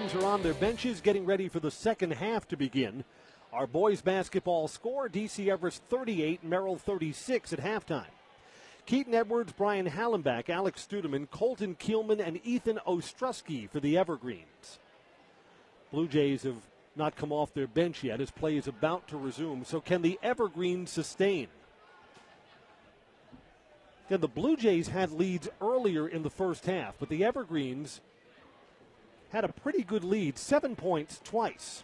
teams are on their benches getting ready for the second half to begin. Our boys basketball score, DC Everest 38, Merrill 36 at halftime. Keaton Edwards, Brian Hallenbach, Alex Studeman, Colton Kielman, and Ethan Ostrowski for the Evergreens. Blue Jays have not come off their bench yet as play is about to resume. So can the Evergreens sustain? Again, the Blue Jays had leads earlier in the first half, but the Evergreens had a pretty good lead, 7 points twice.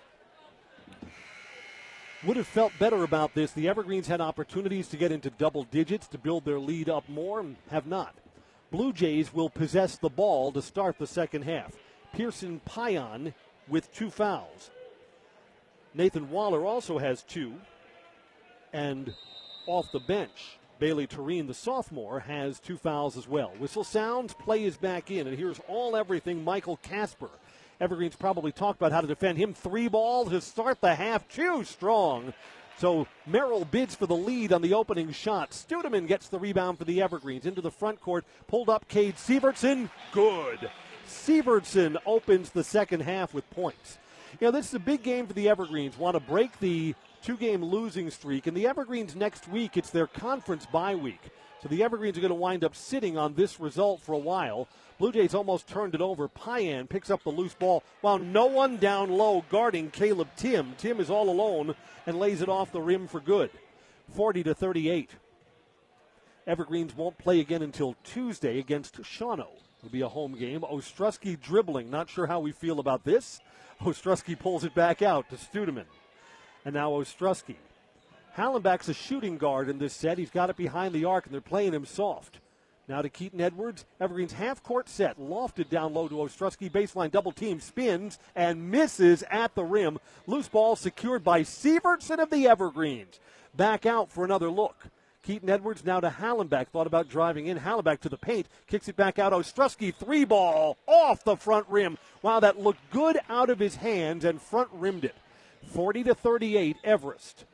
Would have felt better about this. The Evergreens had opportunities to get into double digits to build their lead up more and have not. Blue Jays will possess the ball to start the second half. Pearson Payan with 2 fouls. Nathan Waller also has 2. And off the bench, Bailey Tureen, the sophomore, has 2 fouls as well. Whistle sounds, play is back in, and here's everything Michael Casper. Evergreens probably talked about how to defend him. 3 ball to start the half, too strong. So Merrill bids for the lead on the opening shot. Studeman gets the rebound for the Evergreens into the front court. Pulled up Cade Sievertson. Good. Sievertson opens the second half with points. You know, this is a big game for the Evergreens. Want to break the 2-game losing streak. And the Evergreens next week, it's their conference bye week. So the Evergreens are going to wind up sitting on this result for a while. Blue Jays almost turned it over. Payan picks up the loose ball while no one down low guarding Caleb Tim. Tim is all alone and lays it off the rim for good. 40-38. Evergreens won't play again until Tuesday against Shawano. It'll be a home game. Ostrowski dribbling. Not sure how we feel about this. Ostrowski pulls it back out to Studeman. And now Ostrowski. Hallenbach's a shooting guard in this set. He's got it behind the arc, and they're playing him soft. Now to Keaton Edwards. Evergreen's half-court set. Lofted down low to Ostrowski. Baseline double team. Spins and misses at the rim. Loose ball secured by Sievertson of the Evergreens. Back out for another look. Keaton Edwards now to Hallenbach. Thought about driving in. Hallenbach to the paint. Kicks it back out. Ostrowski 3-ball off the front rim. Wow, that looked good out of his hands and front rimmed it. 40-38 Everest.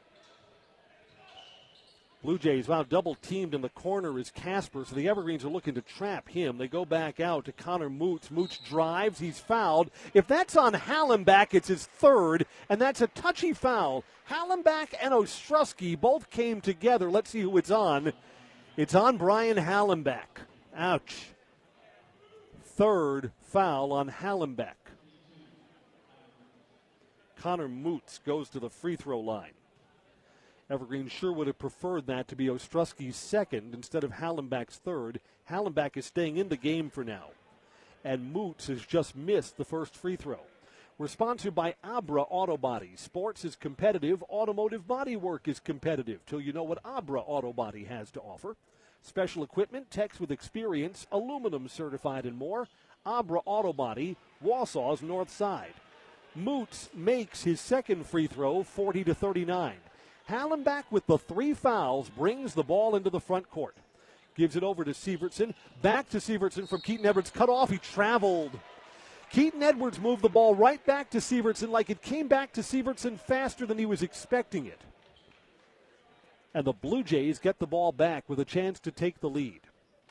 Blue Jays, wow, double teamed in the corner is Casper, so the Evergreens are looking to trap him. They go back out to Connor Moots. Moots drives, he's fouled. If that's on Hallenbach, it's his 3rd, and that's a touchy foul. Hallenbach and Ostrowski both came together. Let's see who it's on. It's on Brian Hallenbach. Ouch. 3rd foul on Hallenbach. Connor Moots goes to the free throw line. Evergreen sure would have preferred that to be Ostrowski's 2nd instead of Hallenbach's 3rd. Hallenbach is staying in the game for now. And Moots has just missed the first free throw. We're sponsored by Abra Auto Body. Sports is competitive. Automotive body work is competitive. Till you know what Abra Auto Body has to offer. Special equipment, techs with experience, aluminum certified and more. Abra Auto Body, Wausau's North Side. Moots makes his 2nd free throw, 40-39. Hallenbach with the 3 fouls brings the ball into the front court. Gives it over to Sievertson. Back to Sievertson from Keaton Edwards. Cut off. He traveled. Keaton Edwards moved the ball right back to Sievertson like it came back to Sievertson faster than he was expecting it. And the Blue Jays get the ball back with a chance to take the lead.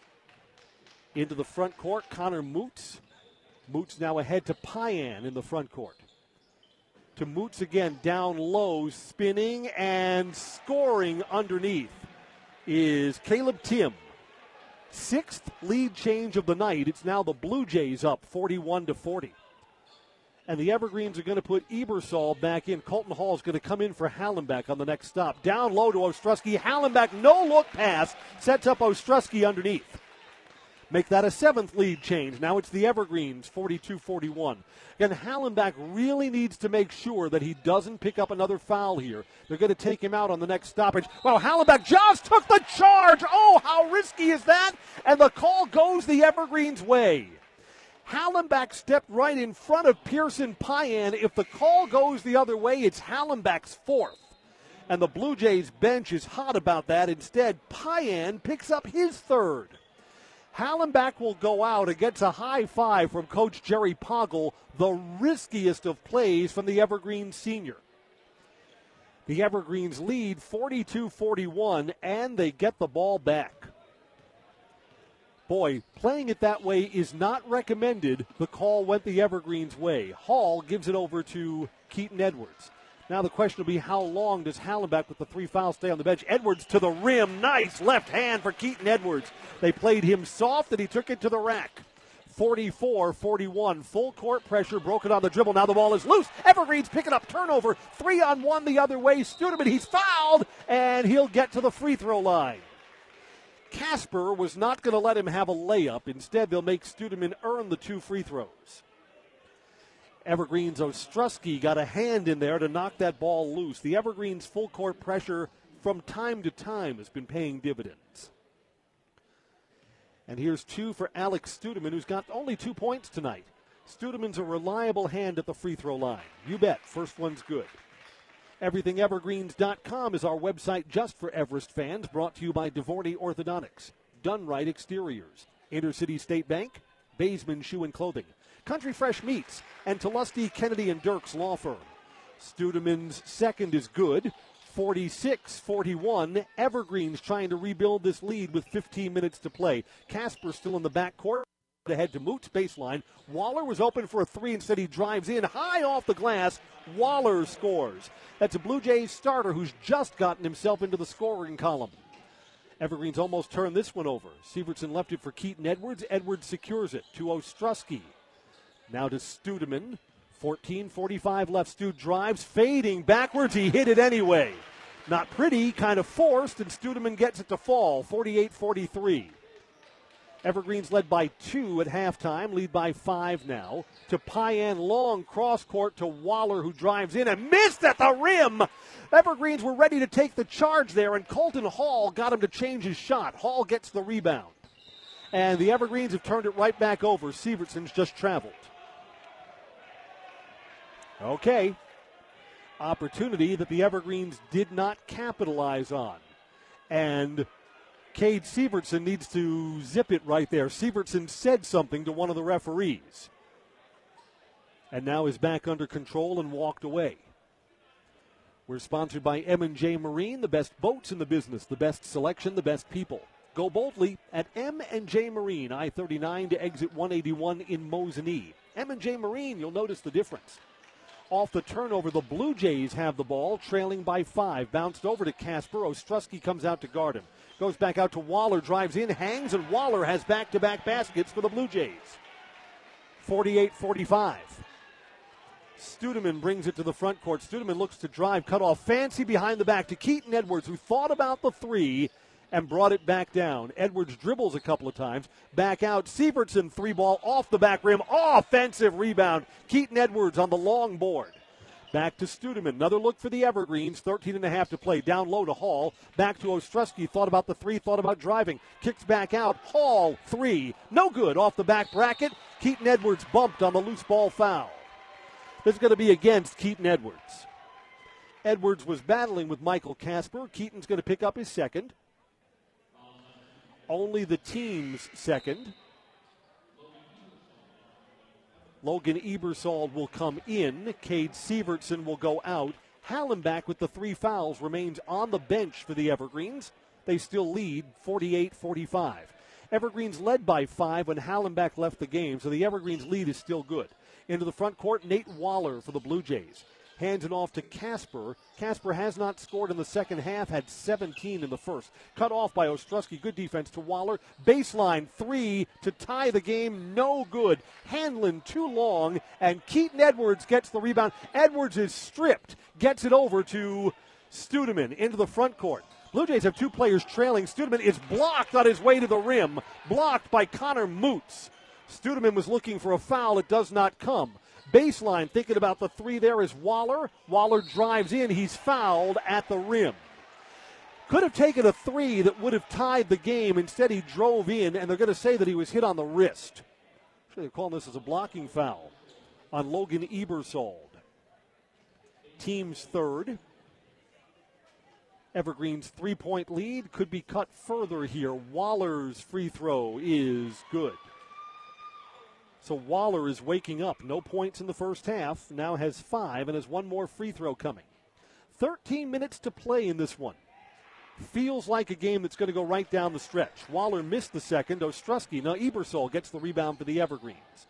Into the front court, Connor Moots. Moots now ahead to Payan in the front court. To Moots again, down low, spinning and scoring underneath is Caleb Tim. 6th lead change of the night. It's now the Blue Jays up 41-40. And the Evergreens are going to put Ebersol back in. Colton Hall is going to come in for Hallenbach on the next stop. Down low to Ostrowski. Hallenbach, no-look pass, sets up Ostrowski underneath. Make that a 7th lead change. Now it's the Evergreens, 42-41. Again, Hallenbach really needs to make sure that he doesn't pick up another foul here. They're going to take him out on the next stoppage. Wow, Hallenbach just took the charge. Oh, how risky is that? And the call goes the Evergreens' way. Hallenbach stepped right in front of Pearson Payan. If the call goes the other way, it's Hallenbach's 4th. And the Blue Jays bench is hot about that. Instead, Payan picks up his 3rd. Hallenbach will go out and gets a high 5 from Coach Jerry Poggle, the riskiest of plays from the Evergreens senior. The Evergreens lead 42-41, and they get the ball back. Boy, playing it that way is not recommended. The call went the Evergreens' way. Hall gives it over to Keaton Edwards. Now the question will be, how long does Hallenbach with the 3 fouls stay on the bench? Edwards to the rim. Nice left hand for Keaton Edwards. They played him soft and he took it to the rack. 44-41. Full court pressure. Broken on the dribble. Now the ball is loose. Evergreens pick it up. Turnover. 3-on-1 the other way. Studeman, he's fouled, and he'll get to the free throw line. Casper was not going to let him have a layup. Instead, they'll make Studeman earn the 2 free throws. Evergreens' Ostrowski got a hand in there to knock that ball loose. The Evergreens' full court pressure from time to time has been paying dividends. And here's 2 for Alex Studeman, who's got only 2 points tonight. Studeman's a reliable hand at the free throw line. You bet, first one's good. EverythingEvergreens.com is our website just for Everest fans, brought to you by DeVorny Orthodontics, Done Right Exteriors, Intercity State Bank, Baseman Shoe and Clothing, Country Fresh Meats, and Tulusty, Kennedy & Dirks Law Firm. Studeman's second is good, 46-41. Evergreens trying to rebuild this lead with 15 minutes to play. Casper still in the backcourt. Ahead to Moots baseline. Waller was open for a 3. Instead, he drives in high off the glass. Waller scores. That's a Blue Jays starter who's just gotten himself into the scoring column. Evergreens almost turned this one over. Sievertson left it for Keaton Edwards. Edwards secures it to Ostrowski. Now to Studeman. 14:45 left. Stu drives, fading backwards. He hit it anyway. Not pretty, kind of forced, and Studeman gets it to fall. 48-43. Evergreens led by 2 at halftime, lead by 5 now. To Payan, long cross court to Waller, who drives in and missed at the rim. Evergreens were ready to take the charge there, and Colton Hall got him to change his shot. Hall gets the rebound. And the Evergreens have turned it right back over. Sievertson's just traveled. Okay. Opportunity that the Evergreens did not capitalize on. And Cade Sievertson needs to zip it right there. Sievertson said something to one of the referees. And now is back under control and walked away. We're sponsored by M&J Marine, the best boats in the business, the best selection, the best people. Go boldly at M&J Marine, I-39 to exit 181 in Mosinee. M&J Marine, you'll notice the difference. Off the turnover, the Blue Jays have the ball, trailing by 5. Bounced over to Casper. Ostrowski comes out to guard him. Goes back out to Waller, drives in, hangs, and Waller has back-to-back baskets for the Blue Jays. 48-45. Studeman brings it to the front court. Studeman looks to drive, cut off, fancy behind the back to Keaton Edwards, who thought about the 3 and brought it back down. Edwards dribbles a couple of times. Back out. Sievertson 3-ball off the back rim. Offensive rebound. Keaton Edwards on the long board. Back to Studeman. Another look for the Evergreens. 13.5 to play. Down low to Hall. Back to Ostrowski. Thought about the 3. Thought about driving. Kicks back out. Hall 3. No good. Off the back bracket. Keaton Edwards bumped on the loose ball foul. This is going to be against Keaton Edwards. Edwards was battling with Michael Casper. Keaton's going to pick up his second. Only the team's second. Logan Ebersol will come in. Cade Sievertson will go out. Hallenbach with the 3 fouls remains on the bench for the Evergreens. They still lead 48-45. Evergreens led by 5 when Hallenbach left the game, so the Evergreens lead is still good. Into the front court, Nate Waller for the Blue Jays. Hands it off to Casper. Casper has not scored in the second half, had 17 in the first. Cut off by Ostrowski. Good defense to Waller. Baseline 3 to tie the game. No good. Hanlon too long, and Keaton Edwards gets the rebound. Edwards is stripped. Gets it over to Studeman into the front court. Blue Jays have 2 players trailing. Studeman is blocked on his way to the rim. Blocked by Connor Moots. Studeman was looking for a foul. It does not come. Baseline, thinking about the 3 there is Waller. Waller drives in. He's fouled at the rim. Could have taken a 3 that would have tied the game. Instead, he drove in, and they're going to say that he was hit on the wrist. Actually, they're calling this as a blocking foul on Logan Ebersol. Team's third. Evergreen's 3-point lead could be cut further here. Waller's free throw is good. So Waller is waking up. No points in the first half. Now has 5 and has 1 more free throw coming. 13 minutes to play in this one. Feels like a game that's going to go right down the stretch. Waller missed the second. Ostrowski, now Ebersol gets the rebound for the Evergreens.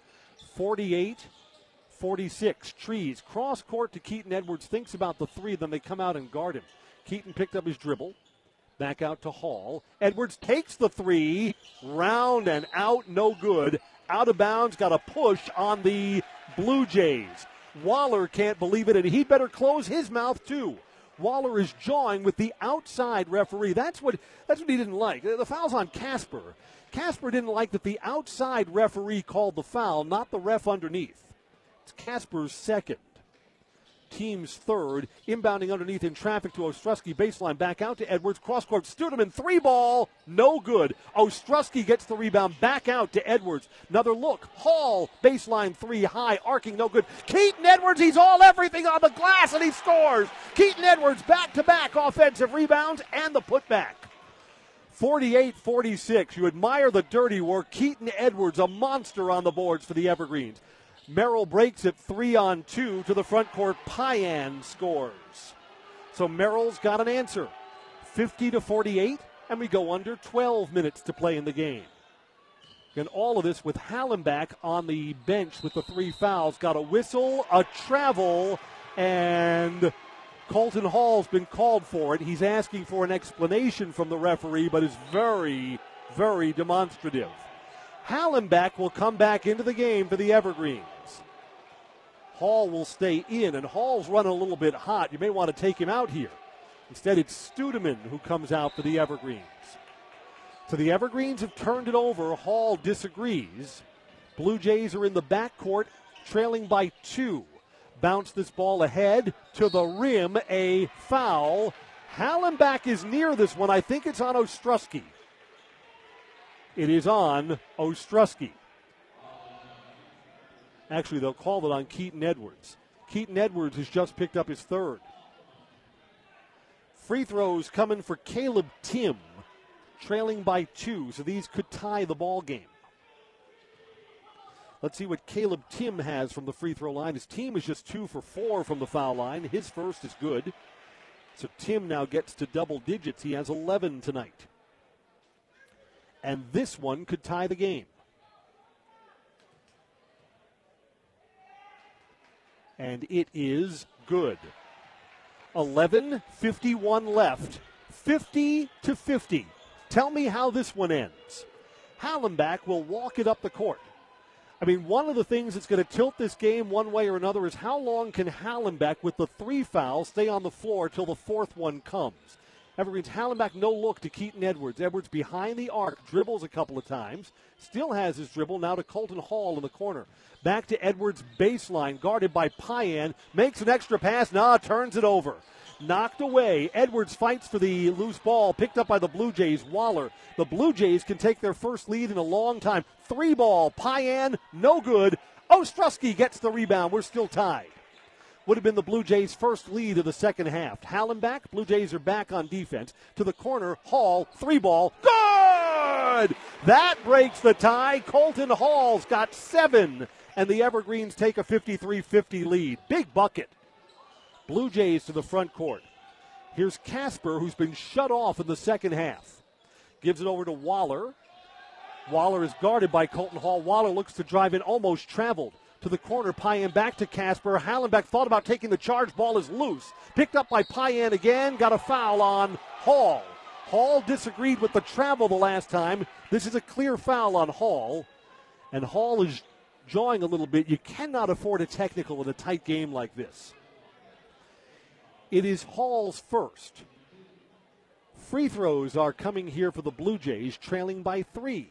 48-46. Trees. Cross court to Keaton Edwards. Thinks about the three. Then they come out and guard him. Keaton picked up his dribble. Back out to Hall. Edwards takes the three. Round and out. No good. Out of bounds. Got a push on the Blue Jays. Waller can't believe it, and he'd better close his mouth too. Waller is jawing with the outside referee. That's what he didn't like. The foul's on Casper. Casper didn't like that the outside referee called the foul, not the ref underneath. It's Casper's second. Team's third. Inbounding underneath in traffic to Ostrowski. Baseline back out to Edwards. Cross-court. Studeman, three ball. No good. Ostrowski gets the rebound back out to Edwards. Another look. Hall. Baseline three high. Arcing. No good. Keaton Edwards. He's all everything on the glass and he scores. Keaton Edwards back-to-back offensive rebounds and the putback. 48-46. You admire the dirty work. Keaton Edwards, a monster on the boards for the Evergreens. Merrill breaks it 3-on-2 to the front court. Payan scores. So Merrill's got an answer. 50-48, and we go under 12 minutes to play in the game. And all of this with Hallenbach on the bench with the three fouls. Got a whistle, a travel, and Colton Hall's been called for it. He's asking for an explanation from the referee, but is very, very demonstrative. Hallenbach will come back into the game for the Evergreens. Hall will stay in, and Hall's running a little bit hot. You may want to take him out here. Instead, it's Studeman who comes out for the Evergreens. So the Evergreens have turned it over. Hall disagrees. Blue Jays are in the backcourt, trailing by 2. Bounce this ball ahead to the rim. A foul. Hallenbach is near this one. I think it's on Ostrowski. It is on Ostrowski. Actually, they'll call it on Keaton Edwards. Keaton Edwards has just picked up his third. Free throws coming for Caleb Tim, trailing by 2, so these could tie the ball game. Let's see what Caleb Tim has from the free throw line. His team is just 2 for 4 from the foul line. His first is good. So Tim now gets to double digits. He has 11 tonight. And this one could tie the game. And it is good. 11:51 left. 50-50. Tell me how this one ends. Hallenbach will walk it up the court. I mean, one of the things that's going to tilt this game one way or another is how long can Hallenbach, with the 3 fouls, stay on the floor till the 4th one comes. Evergreens, Hallenbach, no look to Keaton Edwards. Edwards behind the arc, dribbles a couple of times. Still has his dribble, now to Colton Hall in the corner. Back to Edwards, baseline, guarded by Payan. Makes an extra pass, turns it over. Knocked away. Edwards fights for the loose ball, picked up by the Blue Jays. Waller. The Blue Jays can take their first lead in a long time. 3 ball, Payan, no good. Ostrowski gets the rebound. We're still tied. Would have been the Blue Jays' first lead of the second half. Hallenbach, Blue Jays are back on defense. To the corner, Hall, 3 ball, good! That breaks the tie. Colton Hall's got 7, and the Evergreens take a 53-50 lead. Big bucket. Blue Jays to the front court. Here's Casper, who's been shut off in the second half. Gives it over to Waller. Waller is guarded by Colton Hall. Waller looks to drive in, almost traveled. To the corner, Payan back to Casper. Hallenbach thought about taking the charge. Ball is loose. Picked up by Payan again. Got a foul on Hall. Hall disagreed with the travel the last time. This is a clear foul on Hall. And Hall is jawing a little bit. You cannot afford a technical in a tight game like this. It is Hall's first. Free throws are coming here for the Blue Jays, trailing by 3.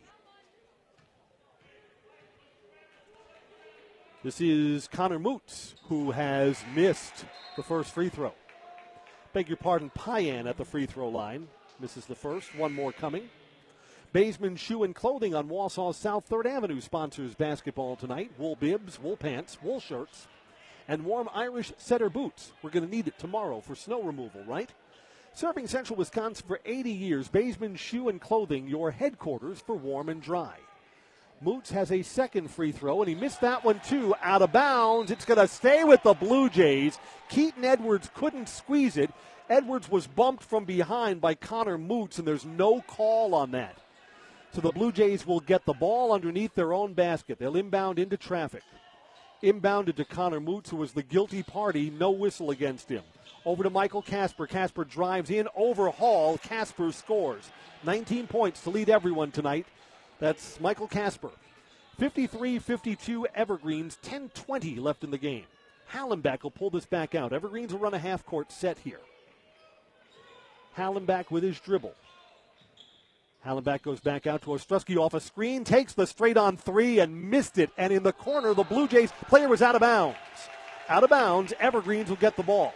This is Connor Moots, who has missed the first free throw. Beg your pardon, Payan at the free throw line. Misses the first. One more coming. Baseman Shoe and Clothing on Wausau's South 3rd Avenue sponsors basketball tonight. Wool bibs, wool pants, wool shirts, and warm Irish setter boots. We're going to need it tomorrow for snow removal, right? Serving Central Wisconsin for 80 years, Baseman Shoe and Clothing, your headquarters for warm and dry. Moots has a second free throw, and he missed that one too. Out of bounds. It's going to stay with the Blue Jays. Keaton Edwards couldn't squeeze it. Edwards was bumped from behind by Connor Moots, and there's no call on that. So the Blue Jays will get the ball underneath their own basket. They'll inbound into traffic. Inbounded to Connor Moots, who was the guilty party. No whistle against him. Over to Michael Casper. Casper drives in over Hall. Casper scores. 19 points to lead everyone tonight. That's Michael Casper. 53-52 Evergreens. 10:20 left in the game. Hallenbach will pull this back out. Evergreens will run a half-court set here. Hallenbach with his dribble. Hallenbach goes back out to Ostrowski off a screen, takes the straight-on three and missed it. And in the corner, the Blue Jays player was out of bounds. Out of bounds, Evergreens will get the ball.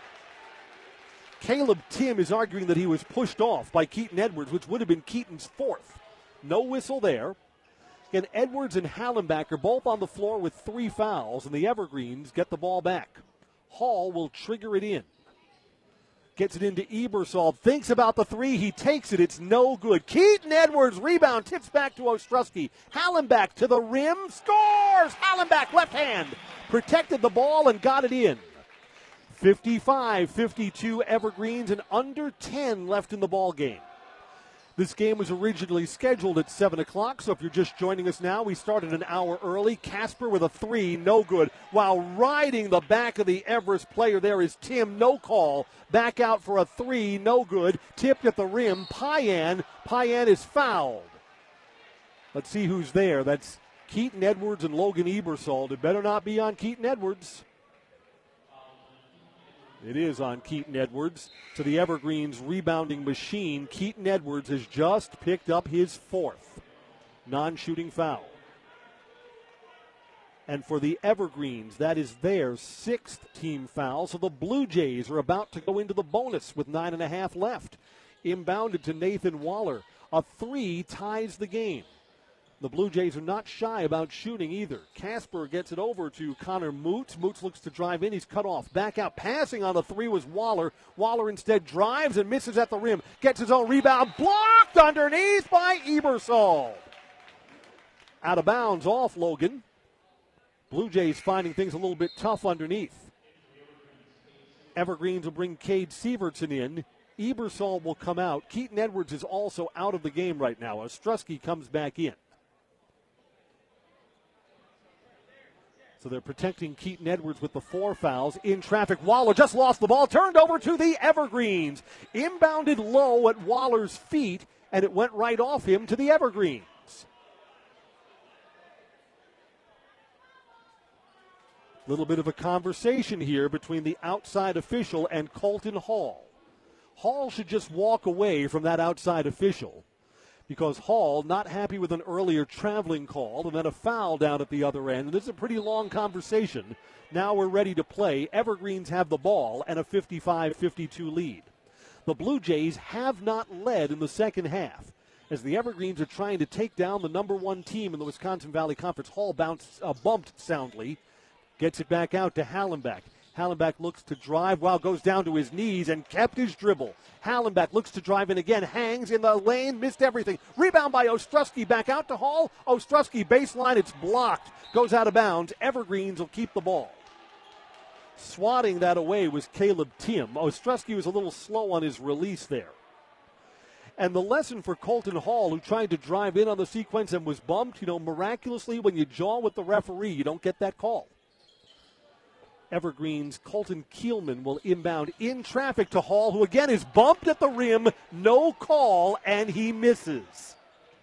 Caleb Tim is arguing that he was pushed off by Keaton Edwards, which would have been Keaton's fourth. No whistle there. Again, Edwards and Hallenbach are both on the floor with 3 fouls, and the Evergreens get the ball back. Hall will trigger it in. Gets it into Ebersol. Thinks about the three. He takes it. It's no good. Keaton Edwards rebound. Tips back to Ostrowski. Hallenbach to the rim. Scores! Hallenbach left hand. Protected the ball and got it in. 55-52 Evergreens and under 10 left in the ball game. This game was originally scheduled at 7 o'clock, so if you're just joining us now, we started an hour early. Casper with a three, no good. While riding the back of the Everest player there is Tim, no call. Back out for a three, no good. Tipped at the rim, Payan. Payan is fouled. Let's see who's there. That's Keaton Edwards and Logan Ebersol. It better not be on Keaton Edwards. It is on Keaton Edwards. To the Evergreens rebounding machine, Keaton Edwards has just picked up his 4th non-shooting foul. And for the Evergreens, that is their 6th team foul. So the Blue Jays are about to go into the bonus with 9.5 left. Inbounded to Nathan Waller. A three ties the game. The Blue Jays are not shy about shooting either. Casper gets it over to Connor Moots. Moots looks to drive in. He's cut off. Back out. Passing on the three was Waller. Waller instead drives and misses at the rim. Gets his own rebound. Blocked underneath by Ebersol. Out of bounds off Logan. Blue Jays finding things a little bit tough underneath. Evergreens will bring Cade Sievertson in. Ebersol will come out. Keaton Edwards is also out of the game right now. Ostrowski comes back in. So they're protecting Keaton Edwards with the 4 fouls. In traffic, Waller just lost the ball. Turned over to the Evergreens. Inbounded low at Waller's feet, and it went right off him to the Evergreens. Little bit of a conversation here between the outside official and Colton Hall. Hall should just walk away from that outside official, because Hall not happy with an earlier traveling call and then a foul down at the other end. And this is a pretty long conversation. Now we're ready to play. Evergreens have the ball and a 55-52 lead. The Blue Jays have not led in the second half, as the Evergreens are trying to take down the number 1 team in the Wisconsin Valley Conference. Hall bumped soundly. Gets it back out to Hallenbach. Hallenbach looks to drive. Goes down to his knees and kept his dribble. Hallenbach looks to drive in again. Hangs in the lane. Missed everything. Rebound by Ostrowski. Back out to Hall. Ostrowski baseline. It's blocked. Goes out of bounds. Evergreens will keep the ball. Swatting that away was Caleb Tim. Ostrowski was a little slow on his release there. And the lesson for Colton Hall, who tried to drive in on the sequence and was bumped, miraculously when you jaw with the referee, you don't get that call. Evergreens' Colton Kielman will inbound in traffic to Hall, who again is bumped at the rim. No call, and he misses.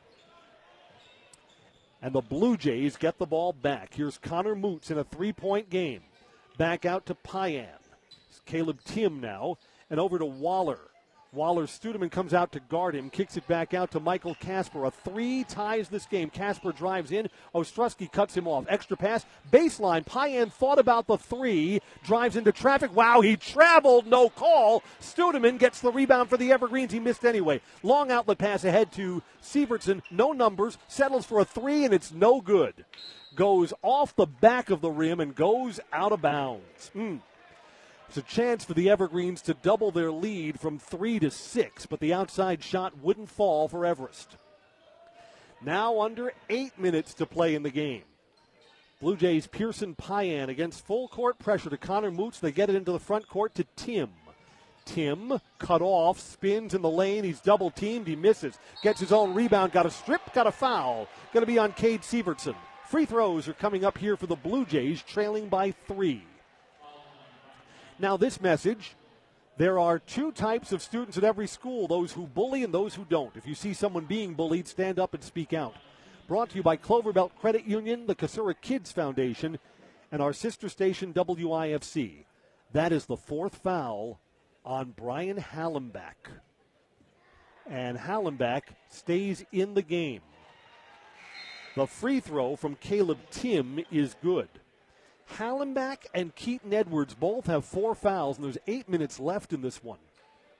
And the Blue Jays get the ball back. Here's Connor Moots in a 3-point game. Back out to Payan. It's Caleb Tim now, and over to Waller. Studeman comes out to guard him, kicks it back out to Michael Casper. A 3 ties this game. Casper drives in. Ostrowski cuts him off. Extra pass. Baseline. Payan thought about the 3. Drives into traffic. Wow, he traveled. No call. Studeman gets the rebound for the Evergreens. He missed anyway. Long outlet pass ahead to Sievertson. No numbers. Settles for a 3, and it's no good. Goes off the back of the rim and goes out of bounds. It's a chance for the Evergreens to double their lead from 3 to 6, but the outside shot wouldn't fall for Everest. Now under 8 minutes to play in the game. Blue Jays Pearson Payan against full court pressure to Connor Moots. They get it into the front court to Tim. Tim, cut off, spins in the lane. He's double teamed. He misses. Gets his own rebound. Got a strip, got a foul. Going to be on Cade Severson. Free throws are coming up here for the Blue Jays, trailing by 3. Now this message, there are 2 types of students at every school, those who bully and those who don't. If you see someone being bullied, stand up and speak out. Brought to you by Cloverbelt Credit Union, the Kasura Kids Foundation, and our sister station WIFC. That is the 4th foul on Brian Hallenbach. And Hallenbach stays in the game. The free throw from Caleb Tim is good. Hallenbach and Keaton Edwards both have 4 fouls, and there's 8 minutes left in this one.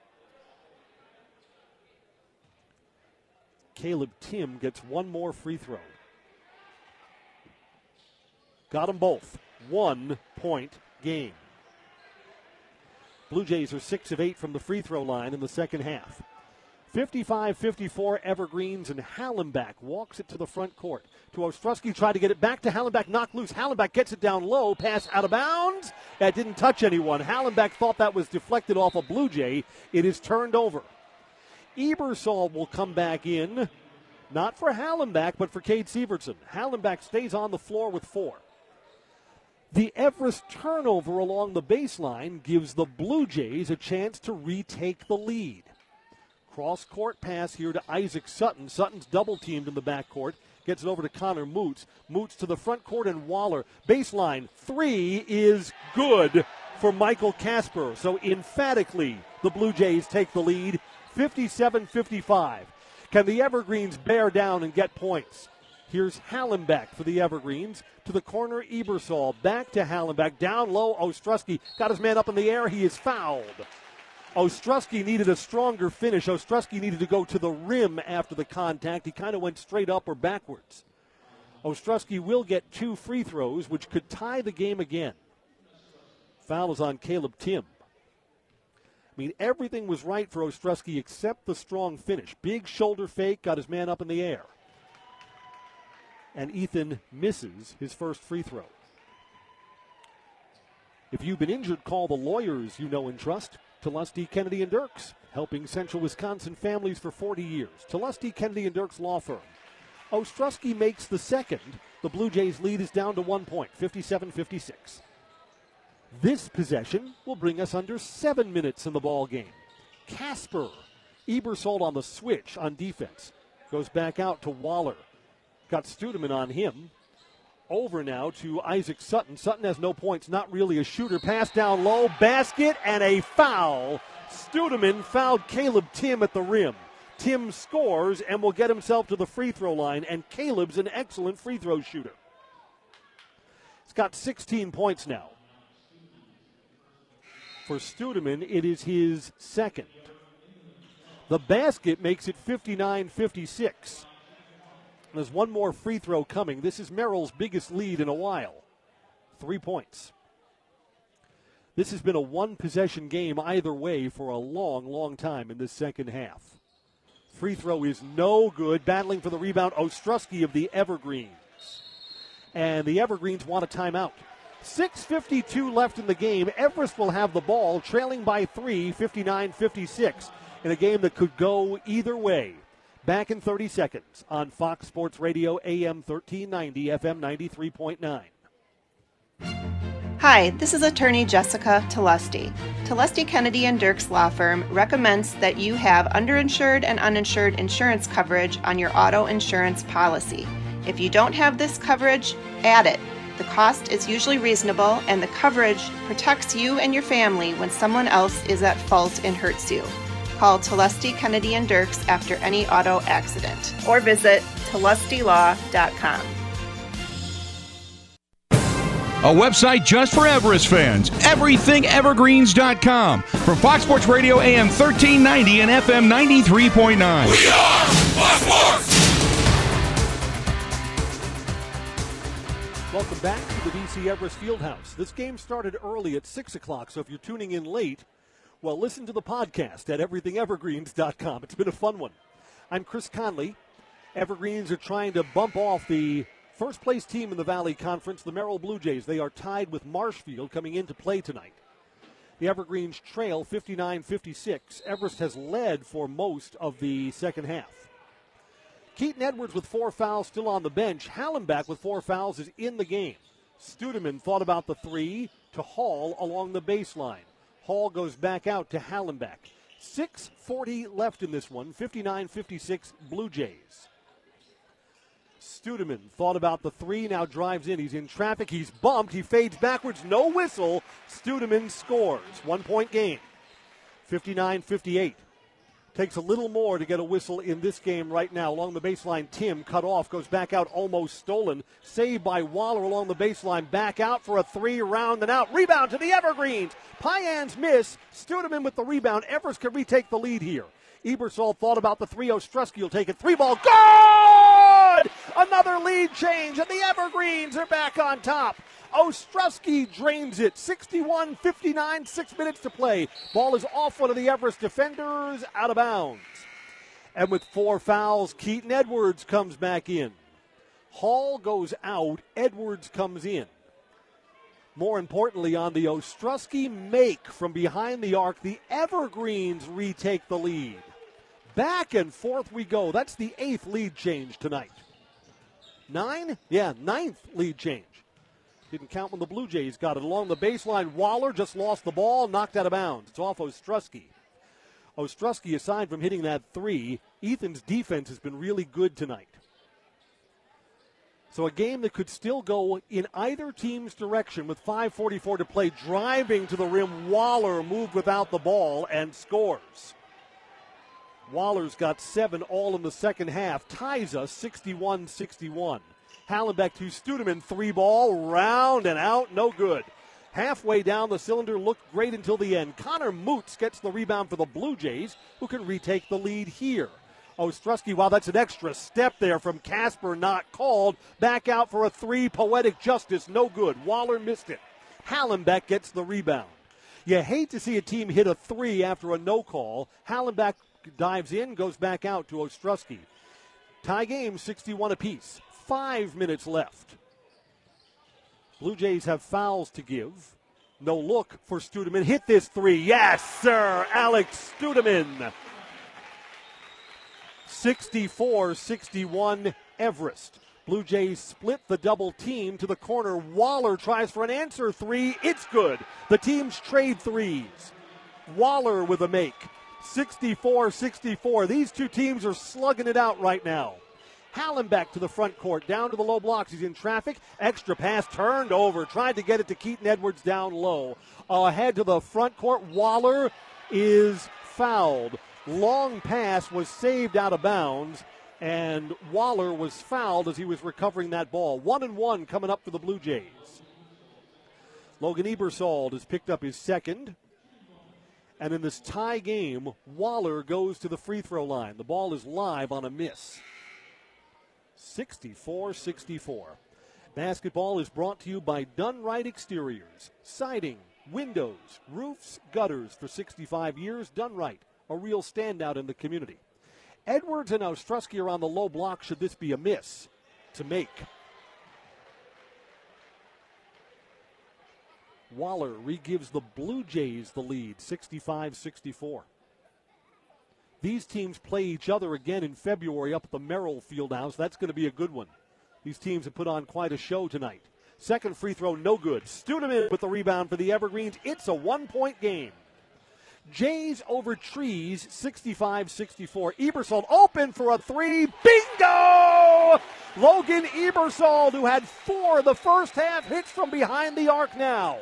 Caleb Tim gets 1 more free throw. Got them both. 1-point game. Blue Jays are 6 of 8 from the free throw line in the second half. 55-54 Evergreens, and Hallenbach walks it to the front court. To Ostrowski, tried to get it back to Hallenbach, knocked loose. Hallenbach gets it down low, pass out of bounds. That didn't touch anyone. Hallenbach thought that was deflected off a Blue Jay. It is turned over. Ebersol will come back in, not for Hallenbach, but for Cade Severson. Hallenbach stays on the floor with 4. The Everest turnover along the baseline gives the Blue Jays a chance to retake the lead. Cross-court pass here to Isaac Sutton. Sutton's double-teamed in the backcourt. Gets it over to Connor Moots. Moots to the front court and Waller. Baseline 3 is good for Michael Casper. So emphatically, the Blue Jays take the lead, 57-55. Can the Evergreens bear down and get points? Here's Hallenbach for the Evergreens. To the corner, Ebersol. Back to Hallenbach. Down low, Ostrowski. Got his man up in the air. He is fouled. Ostrowski needed a stronger finish. Ostrowski needed to go to the rim after the contact. He kind of went straight up or backwards. Ostrowski will get 2 free throws, which could tie the game again. Foul is on Caleb Tim. I mean, everything was right for Ostrowski except the strong finish. Big shoulder fake, got his man up in the air. And Ethan misses his first free throw. If you've been injured, call the lawyers you know and trust. Telusty, Kennedy, and Dirks, helping Central Wisconsin families for 40 years. Telusty, Kennedy, and Dirks Law Firm. Ostrowski makes the second. The Blue Jays' lead is down to 1 point, 57-56. This possession will bring us under 7 minutes in the ball game. Casper, Ebersol on the switch on defense. Goes back out to Waller. Got Studeman on him. Over now to Isaac Sutton. Sutton has no points, not really a shooter. Pass down low, basket, and a foul. Studeman fouled Caleb Tim at the rim. Tim scores and will get himself to the free throw line, and Caleb's an excellent free throw shooter. He's got 16 points now. For Studeman, it is his second. The basket makes it 59-56. There's 1 more free throw coming. This is Merrill's biggest lead in a while. 3 points. This has been a 1-possession game either way for a long, long time in this second half. Free throw is no good. Battling for the rebound, Ostrowski of the Evergreens. And the Evergreens want a timeout. 6:52 left in the game. Everest will have the ball, trailing by 3, 59-56, in a game that could go either way. Back in 30 seconds on Fox Sports Radio, AM 1390, FM 93.9. Hi, this is attorney Jessica Telusty. Telusty, Kennedy & Dirks Law Firm recommends that you have underinsured and uninsured insurance coverage on your auto insurance policy. If you don't have this coverage, add it. The cost is usually reasonable, and the coverage protects you and your family when someone else is at fault and hurts you. Call Telusty, Kennedy & Dirks after any auto accident, or visit telustylaw.com. A website just for Everest fans, everythingevergreens.com. From Fox Sports Radio, AM 1390 and FM 93.9. We are Fox Sports! Welcome back to the DC Everest Fieldhouse. This game started early at 6 o'clock, so if you're tuning in late, well, listen to the podcast at everythingevergreens.com. It's been a fun one. I'm Chris Conley. Evergreens are trying to bump off the first-place team in the Valley Conference, the Merrill Blue Jays. They are tied with Marshfield coming into play tonight. The Evergreens trail 59-56. Everest has led for most of the second half. Keaton Edwards with 4 fouls still on the bench. Hallenbach with 4 fouls is in the game. Studeman thought about the 3 to Hall along the baseline. Hall goes back out to Hallenbach. 6:40 left in this one, 59-56 Blue Jays. Studeman thought about the 3, now drives in. He's in traffic, he's bumped, he fades backwards, no whistle. Studeman scores. 1-point game. 59-58. Takes a little more to get a whistle in this game right now. Along the baseline, Tim cut off, goes back out, almost stolen. Saved by Waller along the baseline, back out for a 3, round and out. Rebound to the Evergreens. Payans miss. Studeman with the rebound. Everest can retake the lead here. Ebersol thought about the 3. Ostrowski will take it. 3-ball. Good! Another lead change, and the Evergreens are back on top. Ostrowski drains it. 61-59, 6 minutes to play. Ball is off one of the Everest defenders, out of bounds. And with 4 fouls, Keaton Edwards comes back in. Hall goes out. Edwards comes in. More importantly, on the Ostrowski make from behind the arc, the Evergreens retake the lead. Back and forth we go. That's the 8th lead change tonight. 9? Yeah, 9th lead change. Didn't count when the Blue Jays got it. Along the baseline, Waller just lost the ball, knocked out of bounds. It's off Ostrowski. Ostrowski, aside from hitting that 3, Ethan's defense has been really good tonight. So a game that could still go in either team's direction with 5:44 to play. Driving to the rim, Waller moved without the ball and scores. Waller's got 7 all in the second half. Ties us 61-61. Hallenbach to Studeman, 3-ball, round and out, no good. Halfway down the cylinder, looked great until the end. Connor Moots gets the rebound for the Blue Jays, who can retake the lead here. Ostrowski, wow, that's an extra step there from Casper, not called. Back out for a 3, poetic justice, no good. Waller missed it. Hallenbach gets the rebound. You hate to see a team hit a 3 after a no call. Hallenbach dives in, goes back out to Ostrowski. Tie game, 61 apiece. 5 minutes left. Blue Jays have fouls to give. No look for Studeman. Hit this 3. Yes, sir. Alex Studeman. 64-61 Everest. Blue Jays split the double team to the corner. Waller tries for an answer 3. It's good. The teams trade 3s. Waller with a make. 64-64. These two teams are slugging it out right now. Hallenbach to the front court, down to the low blocks. He's in traffic. Extra pass turned over. Tried to get it to Keaton Edwards down low. Ahead to the front court. Waller is fouled. Long pass was saved out of bounds, and Waller was fouled as he was recovering that ball. 1-1 coming up for the Blue Jays. Logan Ebersol has picked up his second. And in this tie game, Waller goes to the free throw line. The ball is live on a miss. 64-64. Basketball is brought to you by Dunright Exteriors. Siding, windows, roofs, gutters for 65 years. Dunright, a real standout in the community. Edwards and Ostrowski are on the low block should this be a miss to make. Waller re-gives the Blue Jays the lead, 65-64. These teams play each other again in February up at the Merrill Fieldhouse. That's going to be a good one. These teams have put on quite a show tonight. Second free throw, no good. Studeman with the rebound for the Evergreens. It's a 1-point game. Jays over Trees, 65-64. Ebersol open for a 3. Bingo! Logan Ebersol, who had 4 the first half, hits from behind the arc now.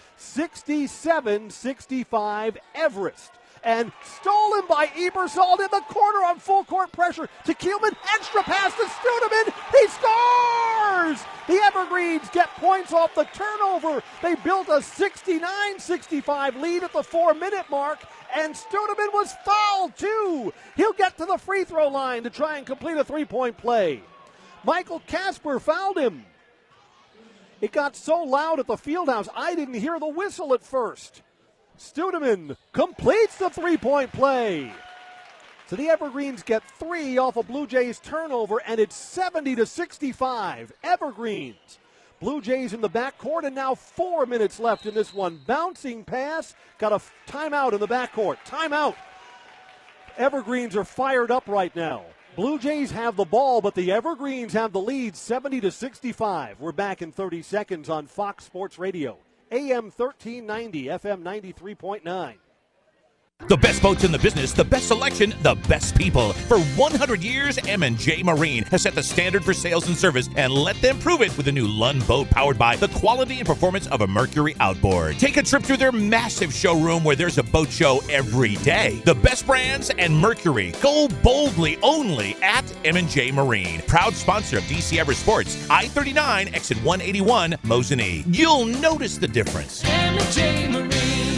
67-65 Everest. And stolen by Ebersol in the corner on full court pressure to Keelman. Extra pass to Studeman. He scores! The Evergreens get points off the turnover. They built a 69-65 lead at the 4-minute mark, and Studeman was fouled too. He'll get to the free throw line to try and complete a 3-point play. Michael Casper fouled him. It got so loud at the Fieldhouse, I didn't hear the whistle at first. Studeman completes the 3-point play. So the Evergreens get 3 off a Blue Jays turnover, and it's 70-65. Evergreens. Blue Jays in the backcourt, and now 4 minutes left in this one. Bouncing pass, got a timeout in the backcourt. Timeout. Evergreens are fired up right now. Blue Jays have the ball, but the Evergreens have the lead, 70-65. We're back in 30 seconds on Fox Sports Radio, AM 1390, FM 93.9. The best boats in the business, the best selection, the best people. For 100 years, M&J Marine has set the standard for sales and service, and let them prove it with a new Lund boat powered by the quality and performance of a Mercury outboard. Take a trip through their massive showroom where there's a boat show every day. The best brands and Mercury. Go boldly only at M&J Marine. Proud sponsor of DC Ever Sports. I-39, exit 181, Mosinee. You'll notice the difference. M&J Marine.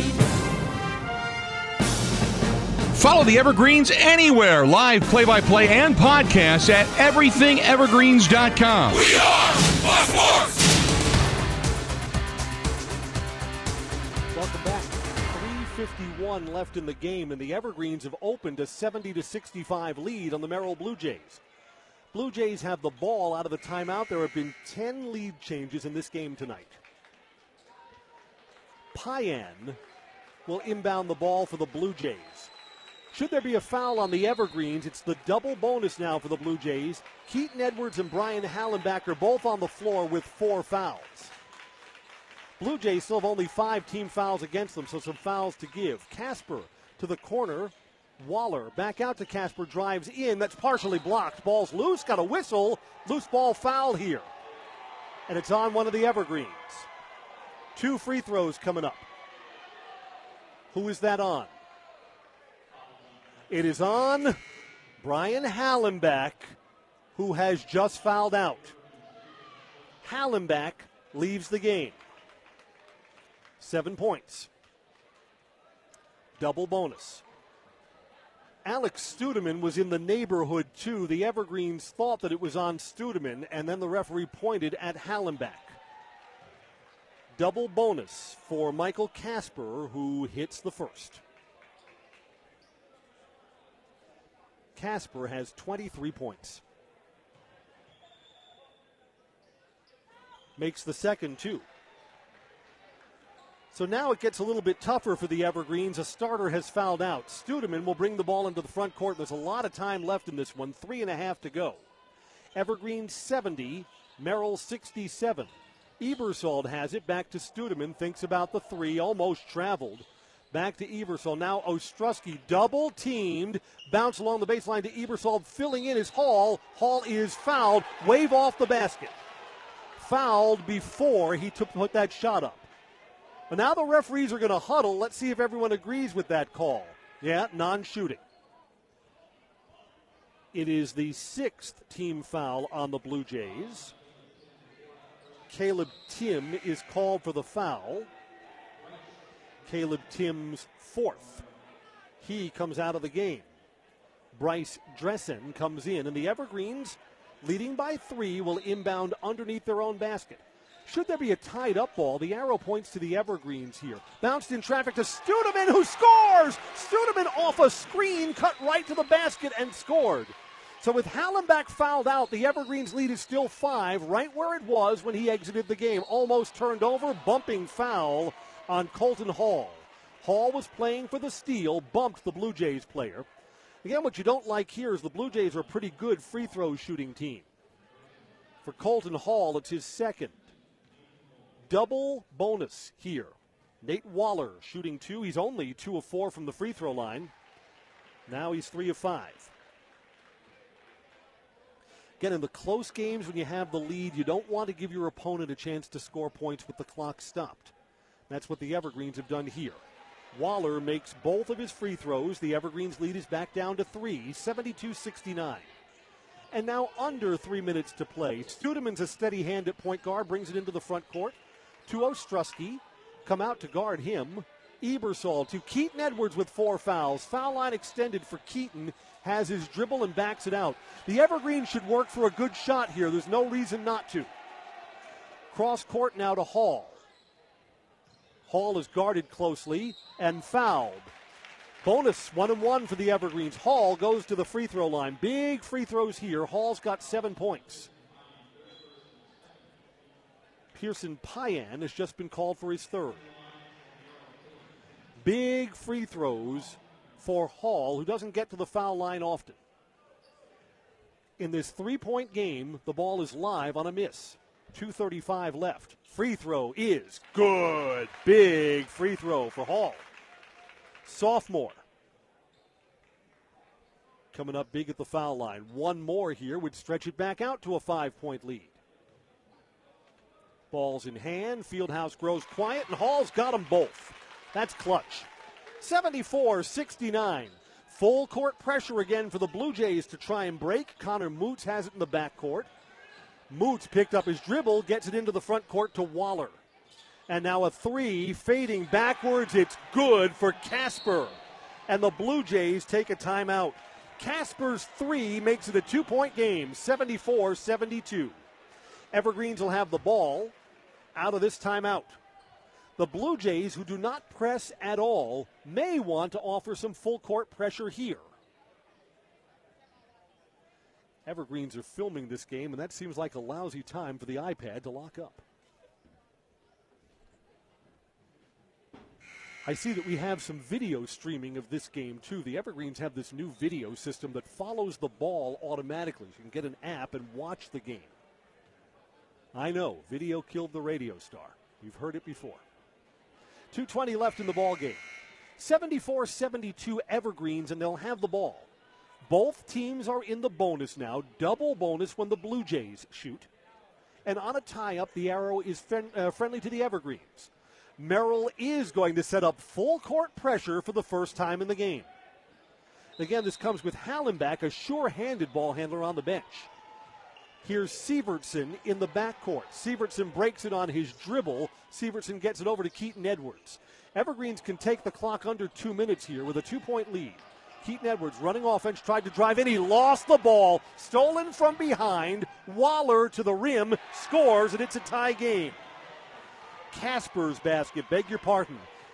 Follow the Evergreens anywhere. Live play-by-play and podcasts at everythingevergreens.com. We are Fox Sports. Welcome back. 3:51 left in the game, and the Evergreens have opened a 70-65 lead on the Merrill Blue Jays. Blue Jays have the ball out of the timeout. There have been 10 lead changes in this game tonight. Payan will inbound the ball for the Blue Jays. Should there be a foul on the Evergreens, it's the double bonus now for the Blue Jays. Keaton Edwards and Brian Hallenbach are both on the floor with 4 fouls. Blue Jays still have only 5 team fouls against them, so some fouls to give. Casper to the corner. Waller back out to Casper, drives in. That's partially blocked. Ball's loose, got a whistle. Loose ball foul here. And it's on one of the Evergreens. 2 free throws coming up. Who is that on? It is on Brian Hallenbach, who has just fouled out. Hallenbach leaves the game. 7 points. Double bonus. Alex Studeman was in the neighborhood, too. The Evergreens thought that it was on Studeman, and then the referee pointed at Hallenbach. Double bonus for Michael Casper, who hits the first. Casper has 23 points. Makes the second, too. So now it gets a little bit tougher for the Evergreens. A starter has fouled out. Studeman will bring the ball into the front court. There's a lot of time left in this one. 3.5 to go. Evergreens 70, Merrill 67. Ebersol has it back to Studeman. Thinks about the 3, almost traveled. Back to Ebersol. Now Ostrowski double teamed. Bounce along the baseline to Ebersol. Filling in is Hall. Hall is fouled. Wave off the basket. Fouled before he put that shot up. But now the referees are going to huddle. Let's see if everyone agrees with that call. Yeah, non-shooting. It is the 6th team foul on the Blue Jays. Caleb Tim is called for the foul. Caleb Tim's 4th. He comes out of the game. Bryce Dressen comes in, and the Evergreens, leading by 3, will inbound underneath their own basket. Should there be a tied-up ball, the arrow points to the Evergreens here. Bounced in traffic to Studeman, who scores! Studeman off a screen, cut right to the basket and scored. So with Hallenbach fouled out, the Evergreens lead is still 5, right where it was when he exited the game. Almost turned over, bumping foul on Colton Hall. Hall was playing for the steal, bumped the Blue Jays player. Again, what you don't like here is the Blue Jays are a pretty good free throw shooting team. For Colton Hall, it's his 2nd. Double bonus here. Nate Waller shooting 2. He's only 2 of 4 from the free throw line. Now he's 3 of 5. Again, in the close games when you have the lead, you don't want to give your opponent a chance to score points with the clock stopped. That's what the Evergreens have done here. Waller makes both of his free throws. The Evergreens lead is back down to 3, 72-69. And now under 3 minutes to play. Studeman's a steady hand at point guard, brings it into the front court to Ostrowski. Come out to guard him. Ebersol to Keaton Edwards with 4 fouls. Foul line extended for Keaton. Has his dribble and backs it out. The Evergreens should work for a good shot here. There's no reason not to. Cross court now to Hall. Hall is guarded closely and fouled. Bonus 1-1 for the Evergreens. Hall goes to the free throw line. Big free throws here. Hall's got 7 points. Pearson Payan has just been called for his third. Big free throws for Hall, who doesn't get to the foul line often. In this three-point game, the ball is live on a miss. 2:35 left. Free throw is good. Big free throw for Hall. Sophomore. Coming up big at the foul line. One more here would stretch it back out to a 5-point lead. Ball's in hand. Fieldhouse grows quiet, and Hall's got them both. That's clutch. 74-69. Full court pressure again for the Blue Jays to try and break. Connor Moots has it in the backcourt. Moots picked up his dribble, gets it into the front court to Waller. And now a three, fading backwards. It's good for Casper. And the Blue Jays take a timeout. Casper's three makes it a 2-point game, 74-72. Evergreens will have the ball out of this timeout. The Blue Jays, who do not press at all, may want to offer some full court pressure here. Evergreens are filming this game, and that seems like a lousy time for the iPad to lock up. I see that we have some video streaming of this game, too. The Evergreens have this new video system that follows the ball automatically. So you can get an app and watch the game. I know, video killed the radio star. You've heard it before. 2:20 left in the ball game. 74-72 Evergreens, and they'll have the ball. Both teams are in the bonus now. Double bonus when the Blue Jays shoot. And on a tie-up, the arrow is friendly to the Evergreens. Merrill is going to set up full court pressure for the first time in the game. Again, this comes with Hallenbach, a sure-handed ball handler on the bench. Here's Sievertson in the backcourt. Sievertson breaks it on his dribble. Sievertson gets it over to Keaton Edwards. Evergreens can take the clock under 2 minutes here with a 2-point lead. Keaton Edwards running offense, tried to drive in. He lost the ball. Stolen from behind. Waller to the rim, scores, and it's a tie game. Casper's basket, beg your pardon.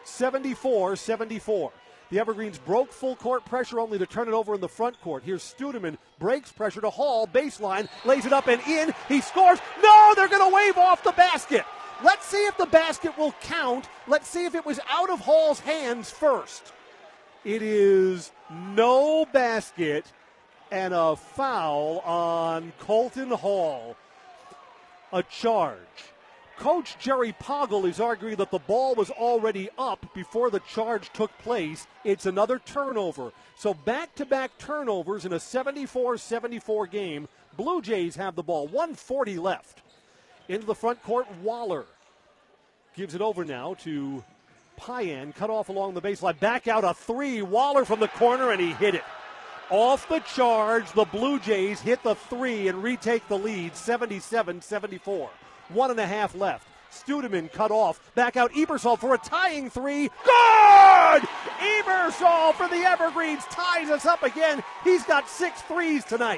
74-74. The Evergreens broke full court pressure only to turn it over in the front court. Here's Studeman, breaks pressure to Hall, baseline, lays it up and in. He scores. No, they're going to wave off the basket. Let's see if the basket will count. Let's see if it was out of Hall's hands first. It is no basket and a foul on Colton Hall. A charge. Coach Jerry Poggle is arguing that the ball was already up before the charge took place. It's another turnover. So back-to-back turnovers in a 74-74 game. Blue Jays have the ball. 1:40 left. Into the front court, Waller gives it over now to Payan. Cut off along the baseline. Back out a three. Waller from the corner, and he hit it. Off the charge, the Blue Jays hit the three and retake the lead, 77-74. 1.5 left. Studeman cut off. Back out Ebersol for a tying three. Good! Ebersol for the Evergreens ties us up again. He's got 6 threes tonight.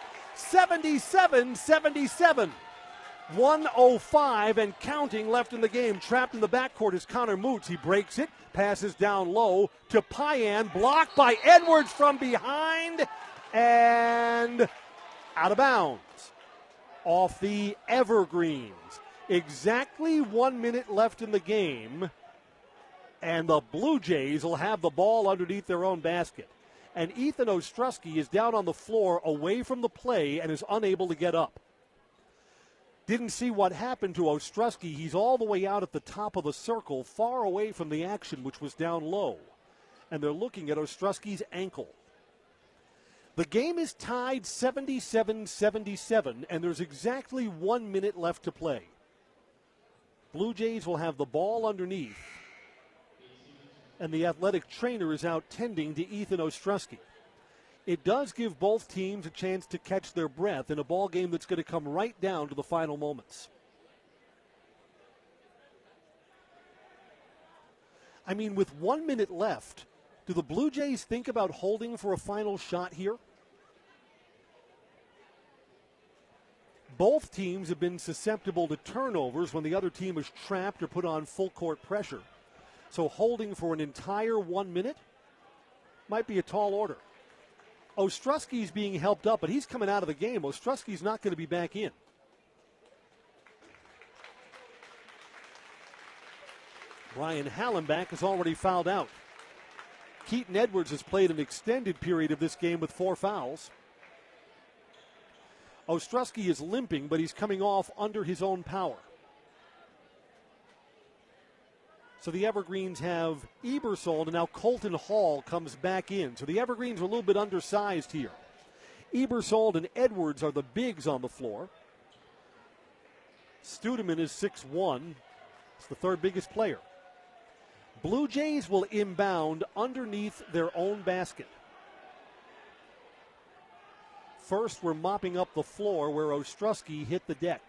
77-77. 1:05 and counting left in the game. Trapped in the backcourt is Connor Moots. He breaks it, passes down low to Payan. Blocked by Edwards from behind and out of bounds. Off the Evergreens. Exactly 1 minute left in the game, and the Blue Jays will have the ball underneath their own basket. And Ethan Ostrowski is down on the floor away from the play and is unable to get up. Didn't see what happened to Ostrowski. He's all the way out at the top of the circle, far away from the action, which was down low. And they're looking at Ostrowski's ankle. The game is tied 77-77, and there's exactly 1 minute left to play. Blue Jays will have the ball underneath, and the athletic trainer is out tending to Ethan Ostrowski. It does give both teams a chance to catch their breath in a ball game that's going to come right down to the final moments. I mean, with 1 minute left, do the Blue Jays think about holding for a final shot here? Both teams have been susceptible to turnovers when the other team is trapped or put on full court pressure. So holding for an entire 1 minute might be a tall order. Ostrowski's being helped up, but he's coming out of the game. Ostrowski's not going to be back in. Brian Hallenbach is already fouled out. Keaton Edwards has played an extended period of this game with 4 fouls. Ostrowski is limping, but he's coming off under his own power. So the Evergreens have Ebersol, and now Colton Hall comes back in. So the Evergreens are a little bit undersized here. Ebersol and Edwards are the bigs on the floor. Studeman is 6'1". It's the third biggest player. Blue Jays will inbound underneath their own basket. First, we're mopping up the floor where Ostrowski hit the deck.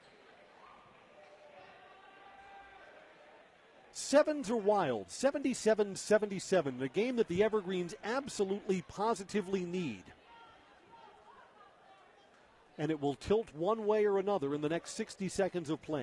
Sevens are wild, 77-77, a game that the Evergreens absolutely positively need. And it will tilt one way or another in the next 60 seconds of play.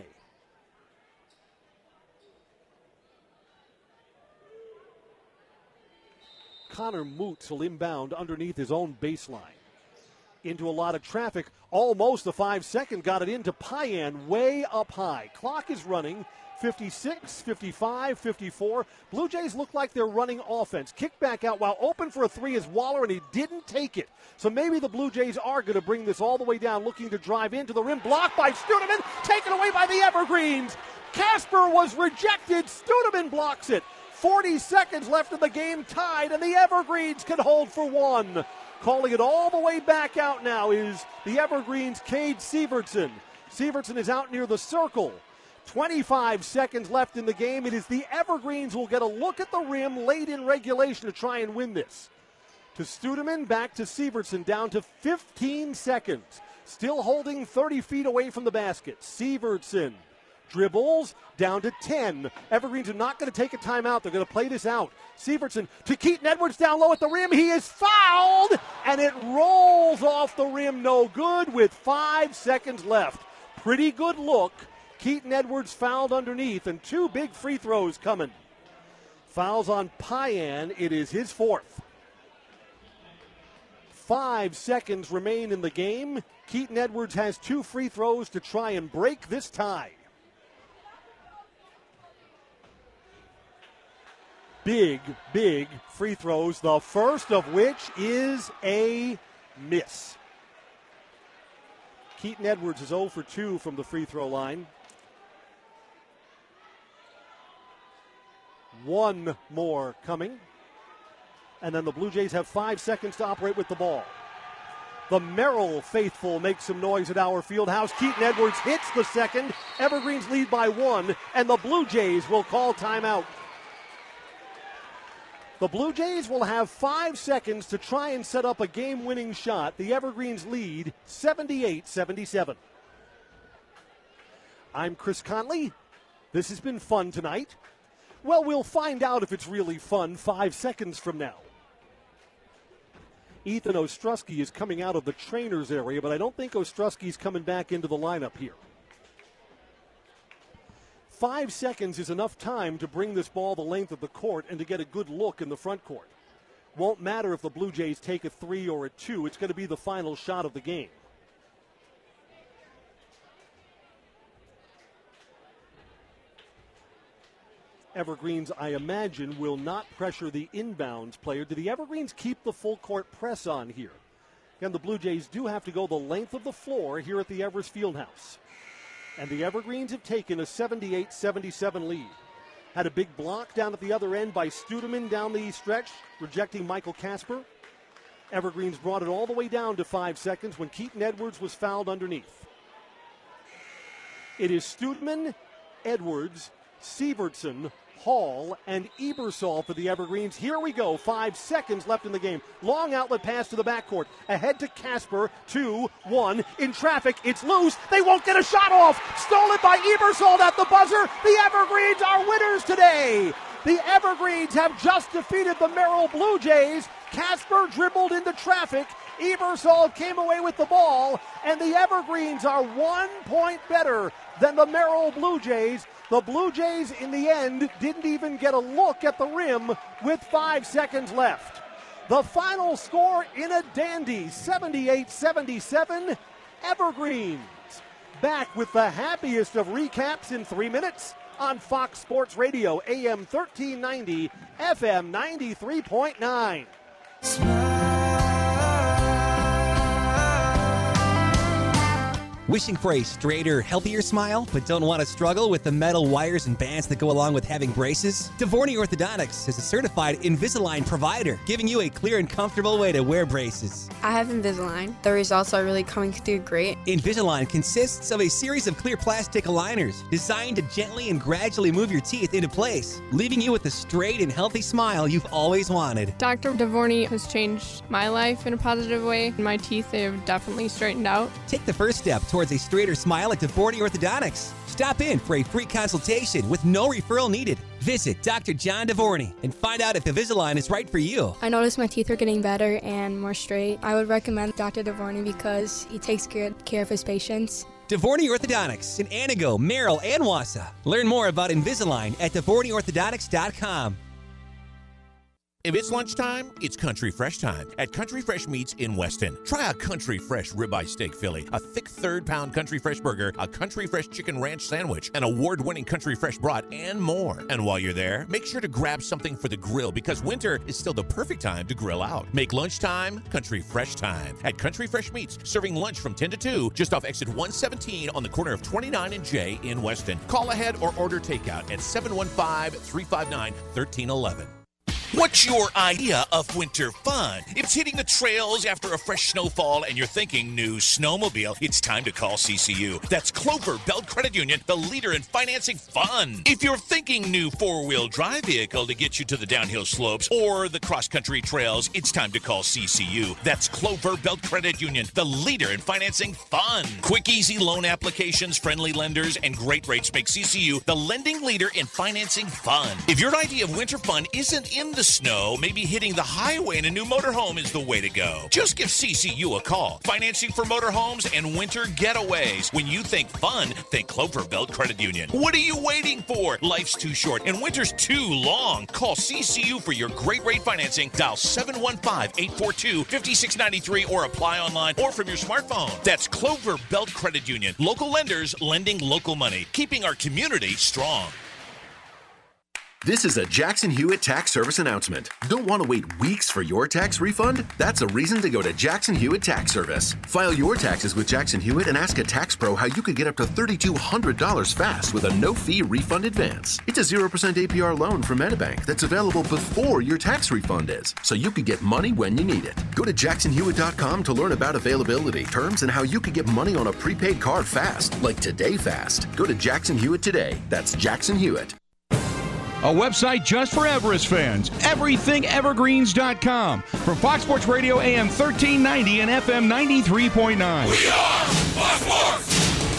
Connor Moots will inbound underneath his own baseline. Into a lot of traffic. Almost a 5-second. Got it into Payan way up high. Clock is running. 56, 55, 54. Blue Jays look like they're running offense. Kick back out while open for a 3 is Waller, and he didn't take it. So maybe the Blue Jays are going to bring this all the way down, looking to drive into the rim. Blocked by Studeman. Taken away by the Evergreens. Casper was rejected. Studeman blocks it. 40 seconds left in the game, tied, and the Evergreens can hold for 1. Calling it all the way back out now is the Evergreens' Cade Sievertson. Sievertson is out near the circle. 25 seconds left in the game. It is the Evergreens who will get a look at the rim late in regulation to try and win this. To Studeman, back to Sievertson, down to 15 seconds. Still holding 30 feet away from the basket. Sievertson dribbles down to 10. Evergreens are not going to take a timeout. They're going to play this out. Sievertson to Keaton Edwards down low at the rim. He is fouled, and it rolls off the rim. No good with 5 seconds left. Pretty good look. Keaton Edwards fouled underneath, and 2 big free throws coming. Fouls on Payan. It is his 4th. 5 seconds remain in the game. Keaton Edwards has 2 free throws to try and break this tie. Big, big free throws, the first of which is a miss. Keaton Edwards is 0 for 2 from the free throw line. 1 more coming. And then the Blue Jays have 5 seconds to operate with the ball. The Merrill faithful make some noise at our field house. Keaton Edwards hits the second. Evergreens lead by 1, and the Blue Jays will call timeout. The Blue Jays will have 5 seconds to try and set up a game-winning shot. The Evergreens lead 78-77. I'm Chris Conley. This has been fun tonight. Well, we'll find out if it's really fun 5 seconds from now. Ethan Ostrowski is coming out of the trainers area, but I don't think Ostrowski's coming back into the lineup here. 5 seconds is enough time to bring this ball the length of the court and to get a good look in the front court. Won't matter if the Blue Jays take a 3 or a 2. It's going to be the final shot of the game. Evergreens, I imagine, will not pressure the inbounds player. Do the Evergreens keep the full court press on here? Again, the Blue Jays do have to go the length of the floor here at the Evers Fieldhouse. And the Evergreens have taken a 78-77 lead. Had a big block down at the other end by Studeman down the stretch, rejecting Michael Casper. Evergreens brought it all the way down to 5 seconds when Keaton Edwards was fouled underneath. It is Studeman, Edwards, Sievertson, Hall, and Ebersol for the Evergreens. Here we go. 5 seconds left in the game. Long outlet pass to the backcourt. Ahead to Casper. 2-1. In traffic. It's loose. They won't get a shot off. Stolen by Ebersol at the buzzer. The Evergreens are winners today. The Evergreens have just defeated the Merrill Blue Jays. Casper dribbled into traffic. Ebersol came away with the ball. And the Evergreens are 1 point better than the Merrill Blue Jays. The Blue Jays, in the end, didn't even get a look at the rim with 5 seconds left. The final score in a dandy, 78-77, Evergreens. Back with the happiest of recaps in 3 minutes. on Fox Sports Radio, AM 1390, FM 93.9. Wishing for a straighter, healthier smile, but don't want to struggle with the metal wires and bands that go along with having braces? Devorny Orthodontics is a certified Invisalign provider, giving you a clear and comfortable way to wear braces. I have Invisalign. The results are really coming through great. Invisalign consists of a series of clear plastic aligners designed to gently and gradually move your teeth into place, leaving you with the straight and healthy smile you've always wanted. Dr. Devorny has changed my life in a positive way. My teeth, they have definitely straightened out. Take the first step towards a straighter smile at Devorny Orthodontics. Stop in for a free consultation with no referral needed. Visit Dr. John Devorny and find out if Invisalign is right for you. I noticed my teeth are getting better and more straight. I would recommend Dr. Devorny because he takes good care of his patients. Devorny Orthodontics in Anago, Merrill, and Wausau. Learn more about Invisalign at DevornyOrthodontics.com. If it's lunchtime, it's Country Fresh time at Country Fresh Meats in Weston. Try a Country Fresh ribeye steak Philly, a thick third-pound Country Fresh burger, a Country Fresh chicken ranch sandwich, an award-winning Country Fresh brat, and more. And while you're there, make sure to grab something for the grill because winter is still the perfect time to grill out. Make lunchtime Country Fresh time at Country Fresh Meats, serving lunch from 10 to 2 just off exit 117 on the corner of 29 and J in Weston. Call ahead or order takeout at 715-359-1311. What's your idea of winter fun? If it's hitting the trails after a fresh snowfall and you're thinking new snowmobile, it's time to call CCU. That's Clover Belt Credit Union, the leader in financing fun. If you're thinking new four-wheel drive vehicle to get you to the downhill slopes or the cross-country trails, it's time to call CCU. That's Clover Belt Credit Union, the leader in financing fun. Quick, easy loan applications, friendly lenders, and great rates make CCU the lending leader in financing fun. If your idea of winter fun isn't in the snow, maybe hitting the highway in a new motorhome is the way to go. Just give CCU a call. Financing for motorhomes and winter getaways. When you think fun, think Clover Belt Credit Union. What are you waiting for? Life's too short and winter's too long. Call CCU for your great rate financing. Dial 715-842-5693 or apply online or from your smartphone. That's Clover Belt Credit Union. Local lenders lending local money, keeping our community strong. This is a Jackson Hewitt Tax Service announcement. Don't want to wait weeks for your tax refund? That's a reason to go to Jackson Hewitt Tax Service. File your taxes with Jackson Hewitt and ask a tax pro how you could get up to $3,200 fast with a no-fee refund advance. It's a 0% APR loan from MetaBank that's available before your tax refund is, so you could get money when you need it. Go to JacksonHewitt.com to learn about availability, terms, and how you could get money on a prepaid card fast, like Today Fast. Go to Jackson Hewitt today. That's Jackson Hewitt. A website just for Everest fans. EverythingEvergreens.com. From Fox Sports Radio, AM 1390 and FM 93.9. We are Fox Sports!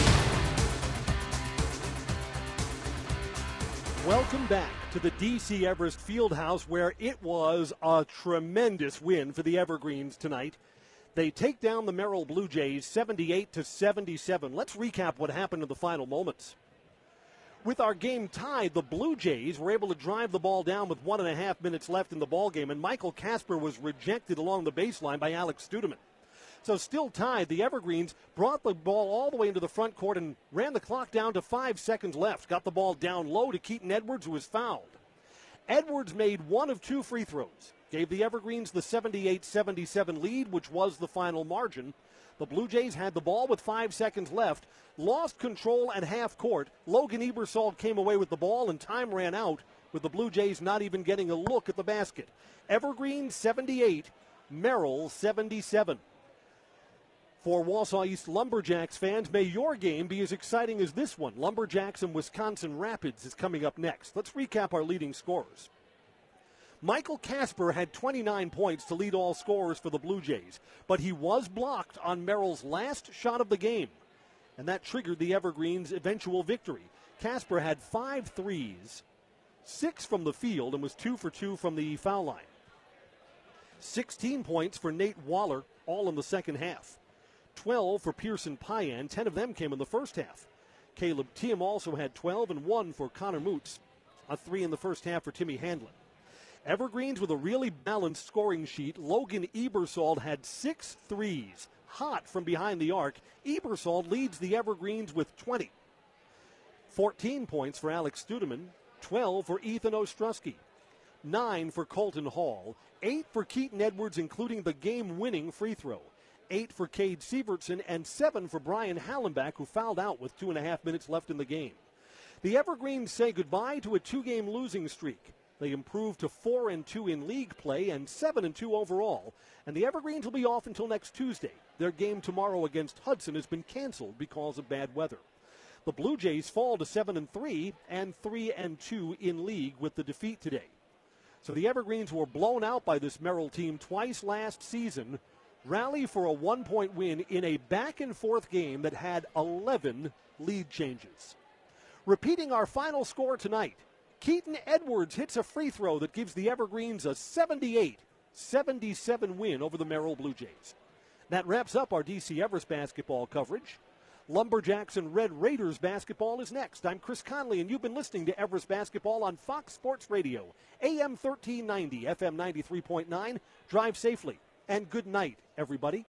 Welcome back to the D.C. Everest Fieldhouse, where it was a tremendous win for the Evergreens tonight. They take down the Merrill Blue Jays 78-77. Let's recap what happened in the final moments. With our game tied, the Blue Jays were able to drive the ball down with 1.5 minutes left in the ballgame, and Michael Casper was rejected along the baseline by Alex Studeman. So still tied, the Evergreens brought the ball all the way into the front court and ran the clock down to 5 seconds left. Got the ball down low to Keaton Edwards, who was fouled. Edwards made one of two free throws, gave the Evergreens the 78-77 lead, which was the final margin. The Blue Jays had the ball with 5 seconds left, lost control at half court. Logan Ebersol came away with the ball, and time ran out with the Blue Jays not even getting a look at the basket. Evergreen 78, Merrill 77. For Wausau East Lumberjacks fans, may your game be as exciting as this one. Lumberjacks and Wisconsin Rapids is coming up next. Let's recap our leading scorers. Michael Casper had 29 points to lead all scorers for the Blue Jays, but he was blocked on Merrill's last shot of the game, and that triggered the Evergreens' eventual victory. Casper had 5 threes, 6 from the field, and was 2 for 2 from the foul line. 16 points for Nate Waller, all in the second half. 12 for Pearson Payan, 10 of them came in the first half. Caleb Thiem also had 12 and 1 for Connor Moots, a 3 in the first half for Timmy Handlin. Evergreens with a really balanced scoring sheet. Logan Ebersol had 6 threes, hot from behind the arc. Ebersol leads the Evergreens with 20. 14 points for Alex Studeman, 12 for Ethan Ostrowski, 9 for Colton Hall, 8 for Keaton Edwards, including the game-winning free throw, 8 for Cade Sievertson, and 7 for Brian Hallenbach, who fouled out with 2.5 minutes left in the game. The Evergreens say goodbye to a 2-game losing streak. They improved to 4-2 in league play and 7-2 overall, and the Evergreens will be off until next Tuesday. Their game tomorrow against Hudson has been canceled because of bad weather. The Blue Jays fall to 7-3 and 3-2 in league with the defeat today. So the Evergreens were blown out by this Merrill team twice last season, rally for a 1-point win in a back-and-forth game that had 11 lead changes. Repeating our final score tonight, Keaton Edwards hits a free throw that gives the Evergreens a 78-77 win over the Merrill Blue Jays. That wraps up our DC Everest basketball coverage. Lumberjacks and Red Raiders basketball is next. I'm Chris Conley, and you've been listening to Everest basketball on Fox Sports Radio, AM 1390, FM 93.9. Drive safely, and good night, everybody.